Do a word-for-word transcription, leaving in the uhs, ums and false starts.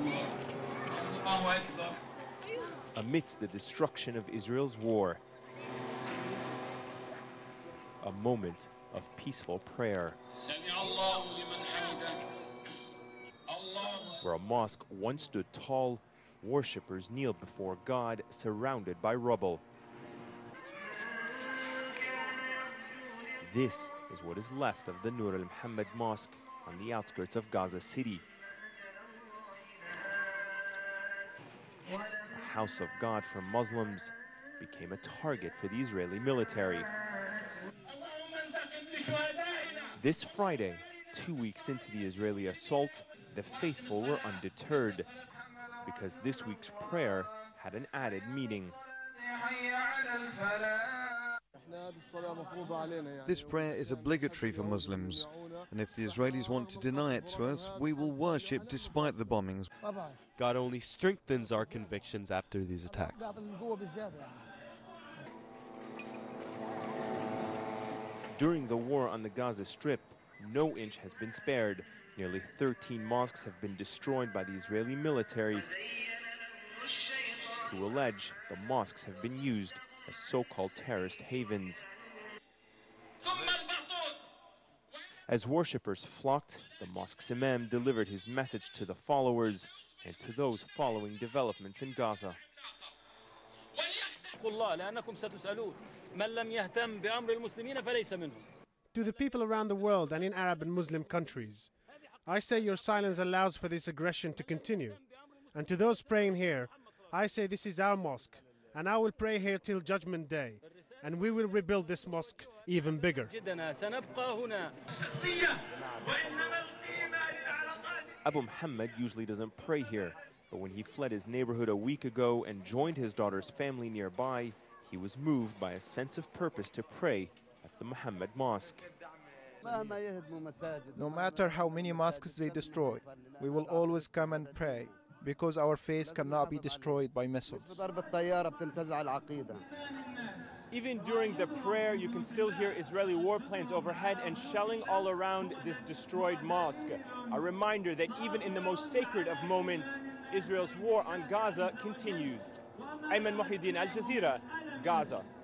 Amidst the destruction of Israel's war, a moment of peaceful prayer, where a mosque once stood tall, worshippers kneeled before God, surrounded by rubble. This is what is left of the Nur al-Muhammad Mosque on the outskirts of Gaza City. A house of God for Muslims became a target for the Israeli military. This Friday, two weeks into the Israeli assault, the faithful were undeterred, because this week's prayer had an added meaning. This prayer is obligatory for Muslims, and if the Israelis want to deny it to us, we will worship despite the bombings. God only strengthens our convictions after these attacks. During the war on the Gaza Strip, no inch has been spared. Nearly thirteen mosques have been destroyed by the Israeli military, who allege the mosques have been used as so-called terrorist havens. As worshippers flocked, the mosque's imam delivered his message to the followers and to those following developments in Gaza. To the people around the world and in Arab and Muslim countries, I say your silence allows for this aggression to continue. And to those praying here, I say this is our mosque, and I will pray here till Judgment Day, and we will rebuild this mosque even bigger. Abu Muhammad usually doesn't pray here, but when he fled his neighborhood a week ago and joined his daughter's family nearby, he was moved by a sense of purpose to pray at the Muhammad Mosque. No matter how many mosques they destroy, we will always come and pray, because our faith cannot be destroyed by missiles. Even during the prayer, you can still hear Israeli warplanes overhead and shelling all around this destroyed mosque. A reminder that even in the most sacred of moments, Israel's war on Gaza continues. Ayman Muhyiddin, Al Jazeera, Gaza.